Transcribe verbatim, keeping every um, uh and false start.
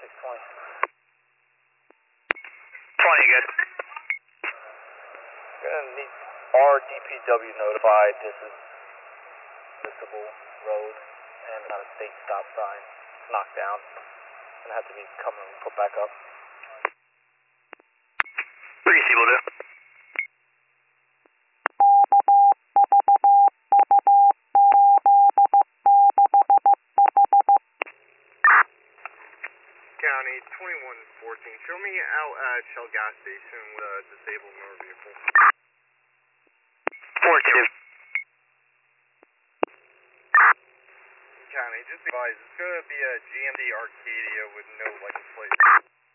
twenty. twenty, good. We're gonna need our D P W notified. This is municipal road and not a state stop sign. Knocked down. Gonna have to be coming and put back up. three C will do. County twenty-one fourteen. Show me out at Shell gas station with a disabled motor vehicle. fourteen. County, just advise, it's going to be a G M C Arcadia with no license plate.